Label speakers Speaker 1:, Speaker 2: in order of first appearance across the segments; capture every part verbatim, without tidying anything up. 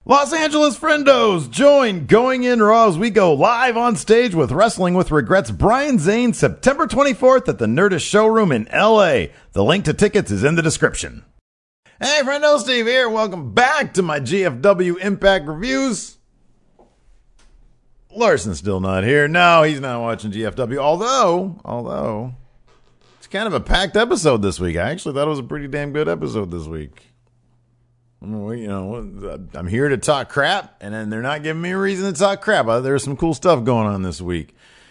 Speaker 1: Los Angeles friendos, join Going In Raw as we go live on stage with Wrestling with Regrets Brian Zane September twenty-fourth at the Nerdist Showroom in L A. The link to tickets is in the description. Hey friendo, Steve here. Welcome back to my G F W Impact Reviews. Larson's still not here. No, he's not watching G F W, although, although, it's kind of a packed episode this week. I actually thought it was a pretty damn good episode this week. You know, I'm here to talk crap, and then they're not giving me a reason to talk crap. There's some cool stuff going on this week.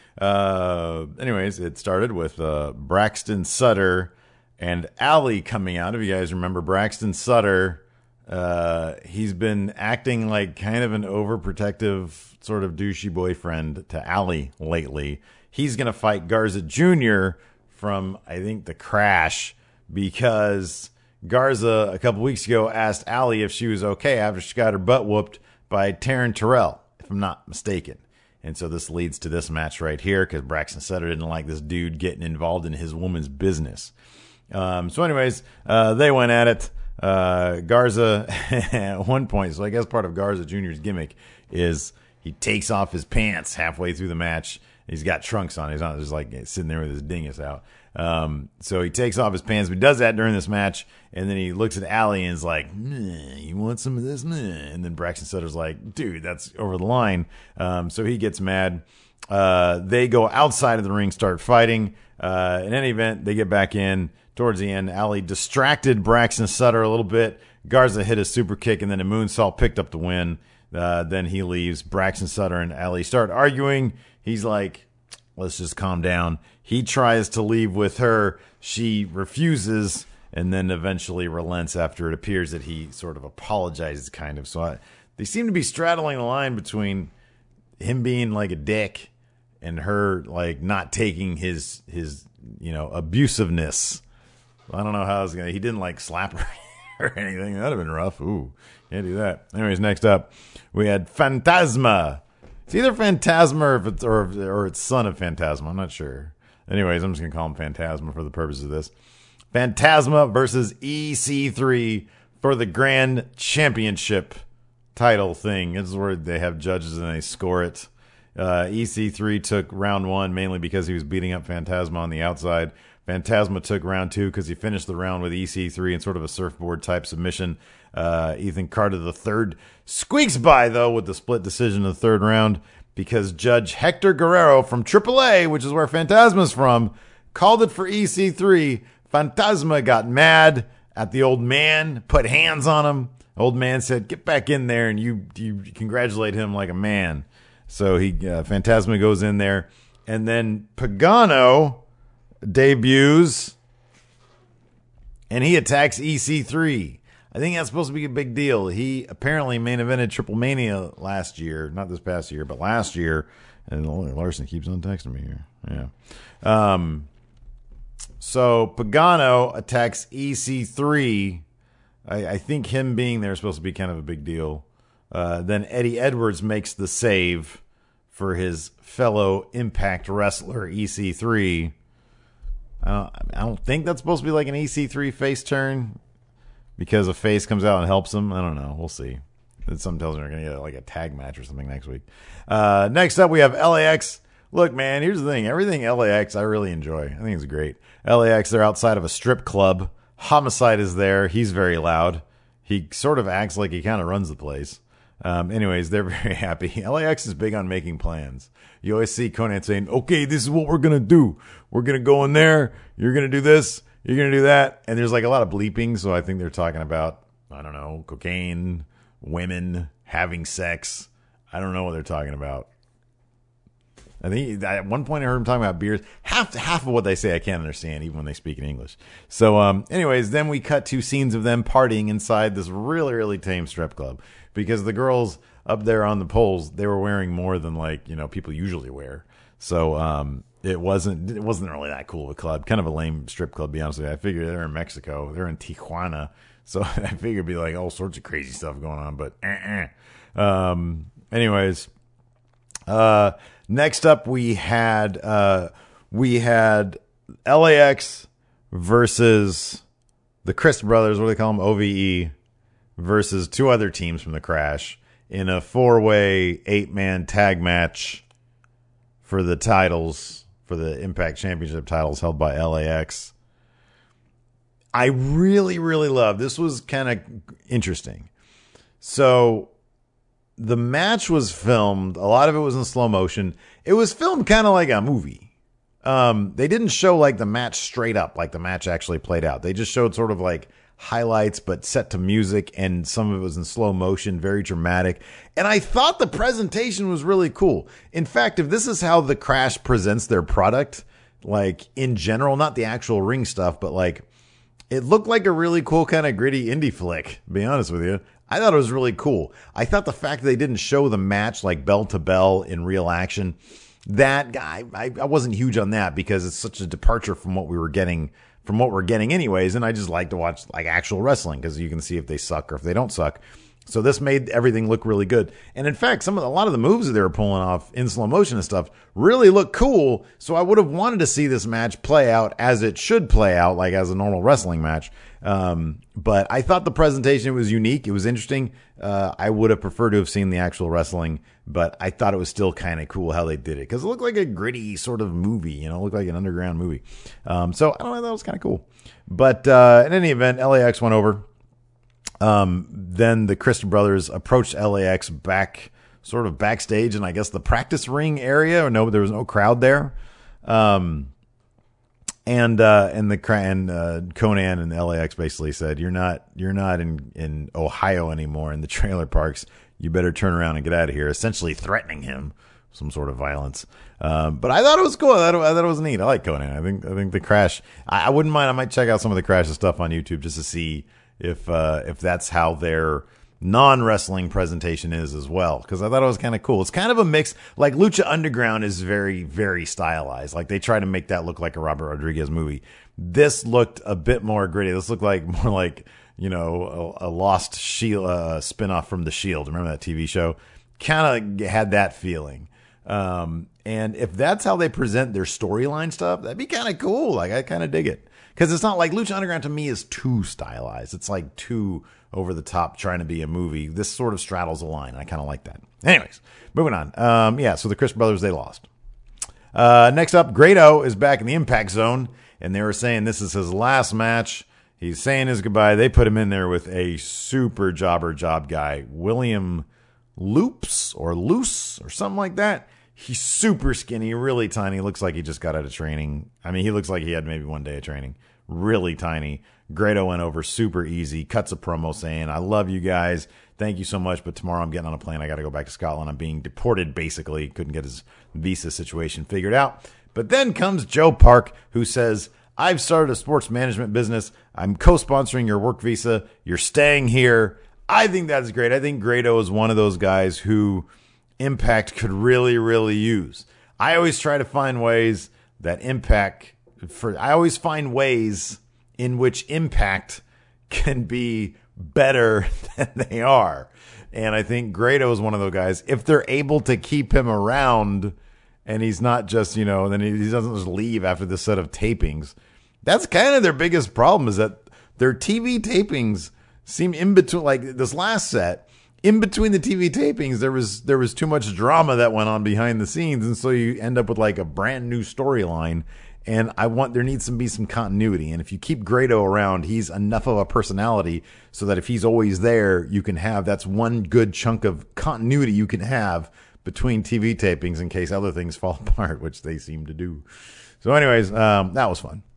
Speaker 1: Uh, anyways, it started with uh, Braxton Sutter and Allie coming out. If you guys remember Braxton Sutter, uh, he's been acting like kind of an overprotective sort of douchey boyfriend to Allie lately. He's going to fight Garza Junior from, I think, The Crash, because Garza, a couple weeks ago, asked Allie if she was okay after she got her butt whooped by Taryn Terrell, if I'm not mistaken. And so this leads to this match right here, because Braxton Sutter didn't like this dude getting involved in his woman's business. Um, so anyways, uh, they went at it. Uh, Garza, at one point, so I guess part of Garza Junior's gimmick is he takes off his pants halfway through the match. He's got trunks on. He's not just like sitting there with his dingus out. Um, so he takes off his pants, but he does that during this match, and then he looks at Allie and is like, you want some of this? And then Braxton Sutter's like, dude, that's over the line. Um, so he gets mad. Uh, they go outside of the ring, start fighting. Uh, in any event, they get back in. Towards the end, Allie distracted Braxton Sutter a little bit. Garza hit a super kick, and then a moonsault picked up the win. Uh, then he leaves. Braxton Sutter and Allie start arguing. He's like, let's just calm down. He tries to leave with her. She refuses, and then eventually relents after it appears that he sort of apologizes, kind of. So I, they seem to be straddling the line between him being like a dick and her like not taking his his you know abusiveness. I don't know how I was gonna. He didn't like slap her or anything. That'd have been rough. Ooh, can't do that. Anyways, next up we had Phantasma. It's either Phantasma or if it's or, or it's son of Phantasma. I'm not sure. Anyways, I'm just going to call him Phantasma for the purpose of this. Phantasma versus E C three for the Grand Championship title thing. This is where they have judges and they score it. Uh, E C three took round one mainly because he was beating up Phantasma on the outside. Phantasma took round two because he finished the round with E C three in sort of a surfboard type submission. Uh, Ethan Carter the third squeaks by, though, with the split decision in the third round, because Judge Hector Guerrero from triple A, which is where Phantasma's from, called it for E C three. Phantasma got mad at the old man, put hands on him. Old man said, get back in there, and you you congratulate him like a man. So he uh, Phantasma goes in there, and then Pagano debuts, and he attacks E C three. I think that's supposed to be a big deal. He apparently main evented Triple Mania last year, not this past year, but last year. And Larson keeps on texting me here. Yeah. Um. So Pagano attacks E C three. I, I think him being there is supposed to be kind of a big deal. Uh, then Eddie Edwards makes the save for his fellow Impact wrestler E C three. I don't, I don't think that's supposed to be like an E C three face turn, because a face comes out and helps him. I don't know. We'll see. Something tells me we're going to get like a tag match or something next week. Uh, next up, we have L A X. Look, man, here's the thing. Everything L A X, I really enjoy. I think it's great. L A X, they're outside of a strip club. Homicide is there. He's very loud. He sort of acts like he kind of runs the place. Um, anyways, they're very happy. L A X is big on making plans. You always see Conan saying, okay, this is what we're going to do. We're going to go in there. You're going to do this. You're going to do that. And there's like a lot of bleeping. So I think they're talking about, I don't know, cocaine, women, having sex. I don't know what they're talking about. I think at one point I heard him talking about beers. Half half of what they say I can't understand, even when they speak in English. So, um, anyways, then we cut to scenes of them partying inside this really, really tame strip club, because the girls up there on the poles, they were wearing more than like, you know, people usually wear. So, um, it wasn't it wasn't really that cool of a club. Kind of a lame strip club, to be honest with you. I figured they're in Mexico. They're in Tijuana. So I figured it'd be like all sorts of crazy stuff going on. But uh-uh. um, anyways, uh, next up we had uh, we had L A X versus the Chris brothers. What do they call them? O V E versus two other teams from the Crash. in a four-way, eight-man tag match for the titles, for the Impact Championship titles held by L A X. I really, really love. This was kind of interesting. So the match was filmed. A lot of it was in slow motion. It was filmed kind of like a movie. Um, they didn't show like the match straight up, like the match actually played out. They just showed sort of like highlights, but set to music, and some of it was in slow motion, very dramatic. And I thought the presentation was really cool. In fact, if this is how the Crash presents their product, like in general, not the actual ring stuff, but like it looked like a really cool kind of gritty indie flick, to be honest with you. I thought it was really cool. I thought the fact that they didn't show the match like bell to bell in real action, that guy, I, I wasn't huge on that because it's such a departure from what we were getting from what we're getting anyways. And I just like to watch like actual wrestling because you can see if they suck or if they don't suck. So this made everything look really good. And in fact, some of the, a lot of the moves that they were pulling off in slow motion and stuff really look cool. So I would have wanted to see this match play out as it should play out, like as a normal wrestling match. Um, but I thought the presentation was unique. It was interesting. Uh, I would have preferred to have seen the actual wrestling, but I thought it was still kind of cool how they did it because it looked like a gritty sort of movie, you know, it looked like an underground movie. Um, so I don't know, that was kind of cool. But uh, in any event, L A X went over. Um, then the Christian brothers approached L A X back, sort of backstage, and I guess the practice ring area. Or no, there was no crowd there. Um, and uh, and the and uh, Conan and L A X basically said, "You're not you're not in in Ohio anymore in the trailer parks. You better turn around and get out of here." Essentially threatening him some sort of violence. Um, but I thought it was cool. I thought, I thought it was neat. I like Conan. I think I think the Crash. I, I wouldn't mind. I might check out some of the Crash stuff on YouTube just to see if uh, if that's how their non-wrestling presentation is as well, because I thought it was kind of cool. It's kind of a mix. Like Lucha Underground is very, very stylized. Like they try to make that look like a Robert Rodriguez movie. This looked a bit more gritty. This looked like more like, you know, a, a Lost Shield uh, spinoff from The Shield. Remember that T V show? Kind of had that feeling. Um, and if that's how they present their storyline stuff, that'd be kind of cool. Like I kind of dig it. Because it's not like Lucha Underground to me is too stylized. It's like too over the top trying to be a movie. This sort of straddles the line. I kind of like that. Anyways, moving on. Um, yeah, so the Chris brothers, they lost. Uh, next up, Grado is back in the Impact Zone, and they were saying this is his last match. He's saying his goodbye. They put him in there with a super jobber job guy, William Loops or Loose or something like that. He's super skinny, really tiny. Looks like he just got out of training. I mean, he looks like he had maybe one day of training. Really tiny. Grado went over super easy. Cuts a promo saying, "I love you guys. Thank you so much. But tomorrow I'm getting on a plane. I got to go back to Scotland. I'm being deported, basically. Couldn't get his visa situation figured out." But then comes Joe Park, who says, "I've started a sports management business. I'm co-sponsoring your work visa. You're staying here." I think that's great. I think Grado is one of those guys who Impact could really, really use. I always try to find ways that Impact for, I always find ways in which Impact can be better than they are. And I think Grado is one of those guys. If they're able to keep him around and he's not just, you know, then he, he doesn't just leave after this set of tapings. That's kind of their biggest problem, is that their T V tapings seem in between, like this last set. In between the T V tapings, there was there was too much drama that went on behind the scenes, and so you end up with like a brand new storyline. And I want there needs to be some continuity. And if you keep Grado around, he's enough of a personality so that if he's always there, you can have that's one good chunk of continuity you can have between T V tapings in case other things fall apart, which they seem to do. So, anyways, um, that was fun.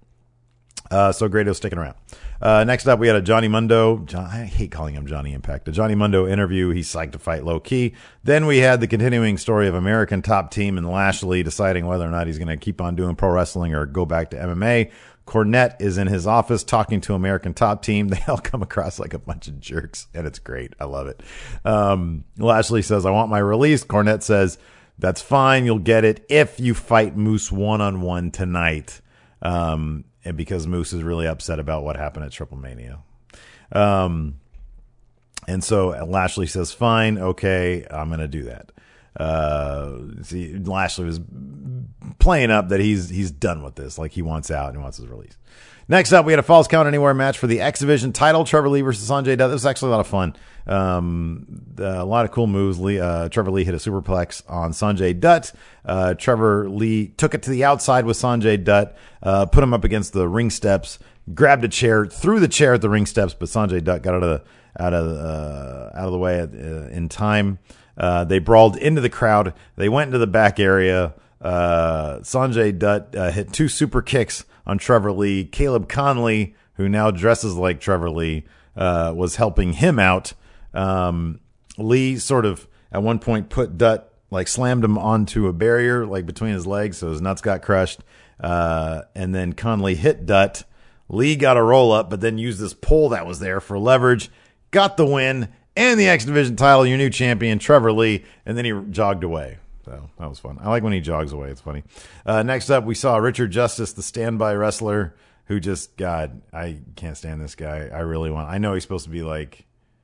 Speaker 1: Uh, so Grado's sticking around. Uh, next up, we had a Johnny Mundo. John, I hate calling him Johnny Impact. A Johnny Mundo interview. He's psyched to fight low key. Then we had the continuing story of American Top Team and Lashley deciding whether or not he's going to keep on doing pro wrestling or go back to M M A. Cornette is in his office talking to American Top Team. They all come across like a bunch of jerks, and it's great. I love it. Um, Lashley says, "I want my release." Cornette says, "That's fine. You'll get it if you fight Moose one-on-one tonight." Um, and because Moose is really upset about what happened at Triple Mania. Um, and so Lashley says, "Fine, okay, I'm going to do that." uh, see, Lashley was playing up that he's he's done with this. Like he wants out and he wants his release. Next up, we had a Falls Count Anywhere match for the X Division title. Trevor Lee versus Sanjay Dutt. This was actually a lot of fun. Um, a lot of cool moves. Lee, uh, Trevor Lee hit a superplex on Sanjay Dutt. Uh, Trevor Lee took it to the outside with Sanjay Dutt, uh, put him up against the ring steps, grabbed a chair, threw the chair at the ring steps, but Sanjay Dutt got out of the out of uh, out of the way at, uh, in time. Uh, they brawled into the crowd. They went into the back area. Uh, Sanjay Dutt uh, hit two super kicks on Trevor Lee. Caleb Conley, who now dresses like Trevor Lee, uh, was helping him out. Um, Lee sort of at one point put Dutt, like slammed him onto a barrier, like between his legs, so his nuts got crushed. Uh, and then Conley hit Dutt. Lee got a roll up, but then used this pole that was there for leverage, got the win and the X Division title. Your new champion, Trevor Lee, and then he jogged away. So that was fun. I like when he jogs away. It's funny. Uh, next up, we saw Richard Justice, the standby wrestler, who just, God, I can't stand this guy. I really want, I know he's supposed to be like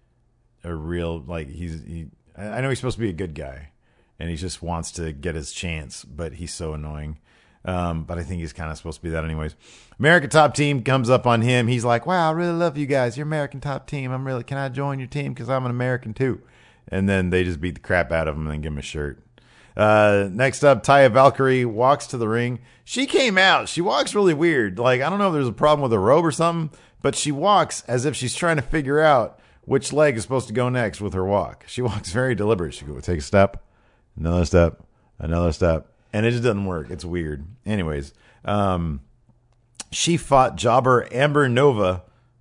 Speaker 1: a real, like he's, he, I know he's supposed to be a good guy and he just wants to get his chance, but he's so annoying. Um, but I think he's kind of supposed to be that anyways. American Top Team comes up on him. He's like, wow, I really love you guys. You're American Top Team. I'm really, can I join your team? Cause I'm an American too. And then they just beat the crap out of him and then give him a shirt. Uh, next up, Taya Valkyrie walks to the ring. She came out. She walks really weird. Like, I don't know if there's a problem with her robe or something, but she walks as if she's trying to figure out which leg is supposed to go next with her walk. She walks very deliberate. She go take a step, another step, another step, and it just doesn't work. It's weird. Anyways, um, she fought jobber Amber Nova,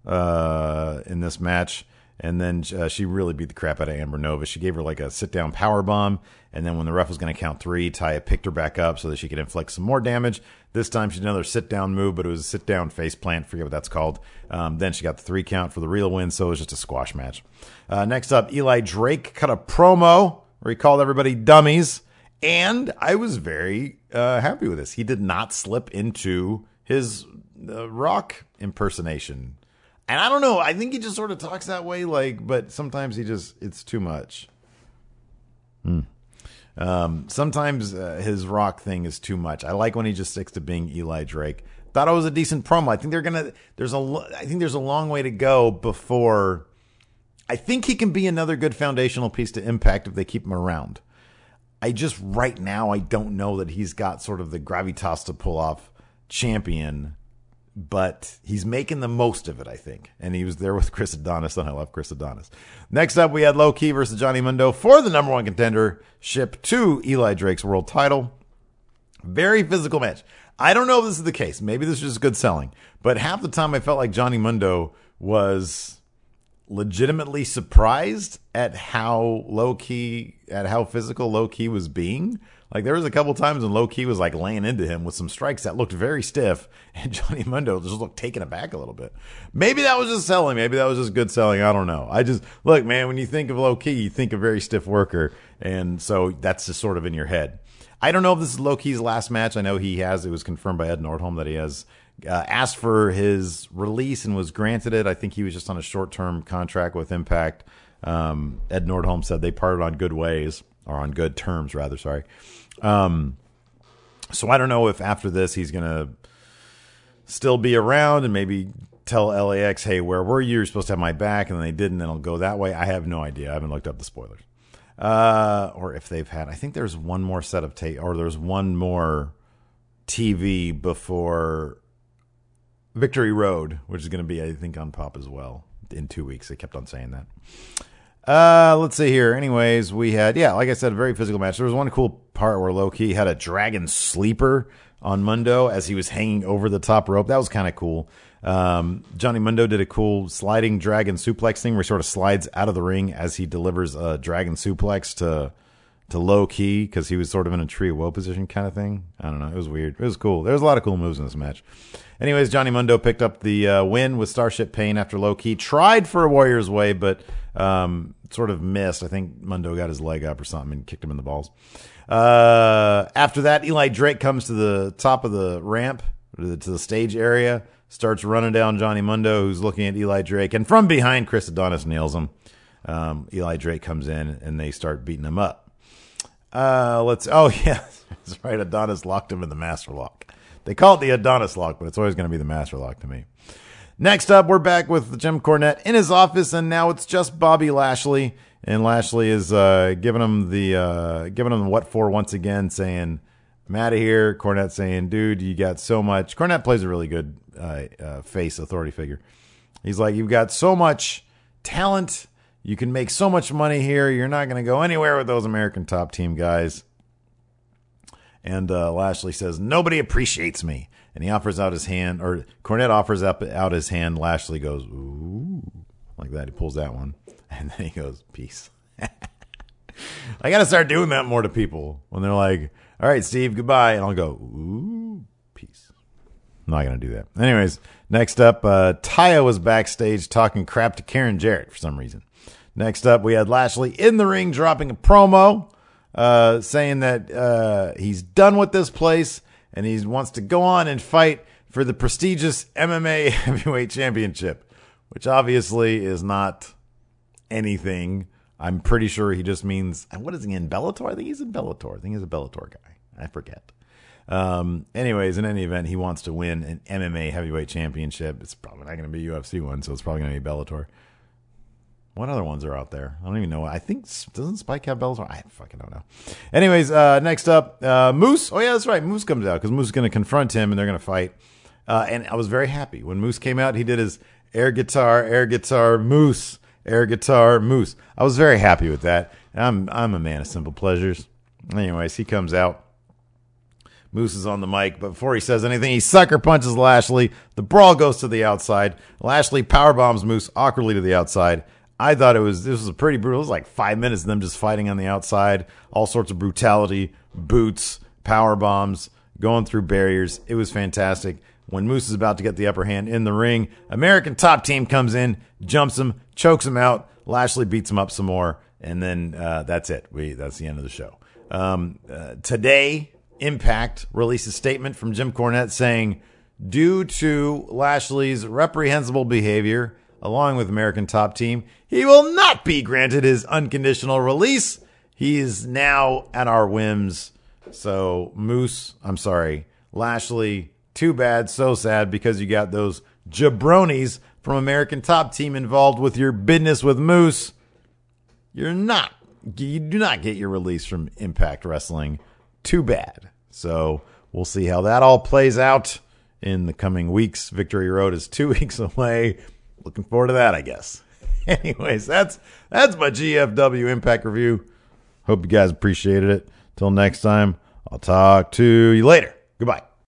Speaker 1: uh, in this match. And then uh, she really beat the crap out of Amber Nova. She gave her like a sit-down power bomb. And then when the ref was going to count three, Taya picked her back up so that she could inflict some more damage. This time she did another sit-down move, but it was a sit-down face plant. Forget what that's called. Um, then she got the three count for the real win, so it was just a squash match. Uh, next up, Eli Drake cut a promo where he called everybody dummies. And I was very uh, happy with this. He did not slip into his uh, Rock impersonation. And I don't know. I think he just sort of talks that way, like, but sometimes he just, it's too much. Hmm. Um, sometimes uh, his Rock thing is too much. I like when he just sticks to being Eli Drake. Thought it was a decent promo. I think they're going to, there's a, I think there's a long way to go before, I think he can be another good foundational piece to Impact if they keep him around. I just, right now, I don't know that he's got sort of the gravitas to pull off champion. But he's making the most of it, I think. And he was there with Chris Adonis, and I love Chris Adonis. Next up, we had Low Ki versus Johnny Mundo for the number one contendership to Eli Drake's world title. Very physical match. I don't know if this is the case. Maybe this is just good selling. But half the time I felt like Johnny Mundo was legitimately surprised at how low key, at how physical Low Ki was being. Like, there was a couple times when Low Ki was like laying into him with some strikes that looked very stiff, and Johnny Mundo just looked taken aback a little bit. Maybe that was just selling. Maybe that was just good selling. I don't know. I just, look, man, when you think of Low Ki, you think of very stiff worker, and so that's just sort of in your head. I don't know if this is Low Ki's last match. I know he has, it was confirmed by Ed Nordholm that he has uh, asked for his release and was granted it. I think he was just on a short-term contract with Impact. Um, Ed Nordholm said they parted on good ways, or on good terms, rather, sorry. Um, so I don't know if after this he's going to still be around and maybe tell L A X, hey, where were you? You're supposed to have my back. And then they didn't, and it'll go that way. I have no idea. I haven't looked up the spoilers. Uh, or if they've had, I think there's one more set of tape, or there's one more T V before Victory Road, which is going to be, I think, on Pop as well in two weeks. They kept on saying that. Uh, let's see here. Anyways, we had, yeah, like I said, a very physical match. There was one cool part where Low Ki had a dragon sleeper on Mundo as he was hanging over the top rope. That was kind of cool. Um, Johnny Mundo did a cool sliding dragon suplex thing where he sort of slides out of the ring as he delivers a dragon suplex to, to Low Ki, because he was sort of in a tree of woe position kind of thing. I don't know. It was weird. It was cool. There was a lot of cool moves in this match. Anyways, Johnny Mundo picked up the uh, win with Starship Pain after Low Ki tried for a Warrior's Way, but um, sort of missed. I think Mundo got his leg up or something and kicked him in the balls. Uh, after that, Eli Drake comes to the top of the ramp, to the, to the stage area, starts running down Johnny Mundo, who's looking at Eli Drake, and from behind, Chris Adonis nails him. Um, Eli Drake comes in, and they start beating him up. Uh, let's. Oh yeah, that's right. Adonis locked him in the master lock. They call it the Adonis lock, but it's always going to be the master lock to me. Next up, we're back with Jim Cornette in his office, and now it's just Bobby Lashley, and Lashley is uh, giving him the uh, giving him the what for once again, saying, "I'm out of here." Cornette saying, "Dude, you got so much." Cornette plays a really good uh, uh, face authority figure. He's like, "You've got so much talent. You can make so much money here. You're not going to go anywhere with those American Top Team guys." And uh, Lashley says, "Nobody appreciates me." And he offers out his hand, or Cornette offers up out his hand. Lashley goes, "Ooh," like that. He pulls that one. And then he goes, "Peace." I got to start doing that more to people when they're like, "All right, Steve, goodbye." And I'll go, "Ooh, peace." I'm not going to do that. Anyways, next up, uh, Taya was backstage talking crap to Karen Jarrett for some reason. Next up, we had Lashley in the ring dropping a promo uh, saying that uh, he's done with this place and he wants to go on and fight for the prestigious M M A Heavyweight Championship, which obviously is not anything. I'm pretty sure he just means, what is he in, Bellator? I think he's in Bellator. I think he's a Bellator guy. I forget. Um, anyways, in any event, he wants to win an M M A Heavyweight Championship. It's probably not going to be a U F C one, so it's probably going to be Bellator. What other ones are out there? I don't even know. I think, doesn't Spike have Bellator? I fucking don't know. Anyways, uh, next up, uh, Moose. Oh, yeah, that's right. Moose comes out because Moose is going to confront him and they're going to fight. Uh, and I was very happy. When Moose came out, he did his air guitar, air guitar, Moose, air guitar, Moose. I was very happy with that. I'm, I'm a man of simple pleasures. Anyways, he comes out. Moose is on the mic, but before he says anything, he sucker punches Lashley. The brawl goes to the outside. Lashley powerbombs Moose awkwardly to the outside. I thought it was, this was a pretty brutal. It was like five minutes of them just fighting on the outside. All sorts of brutality, boots, power bombs, going through barriers. It was fantastic. When Moose is about to get the upper hand in the ring, American Top Team comes in, jumps him, chokes him out. Lashley beats him up some more, and then uh, that's it. We that's the end of the show. Um, uh, today, Impact released a statement from Jim Cornette saying, due to Lashley's reprehensible behavior, along with American Top Team, he will not be granted his unconditional release. He is now at our whims. So, Moose, I'm sorry, Lashley, too bad, so sad, because you got those jabronis from American Top Team involved with your business with Moose. You're not, you do not get your release from Impact Wrestling. Too bad. So, we'll see how that all plays out in the coming weeks. Victory Road is two weeks away. Looking forward to that, I guess. Anyways, that's that's my G F W Impact review. Hope you guys appreciated it. Till next time, I'll talk to you later. Goodbye.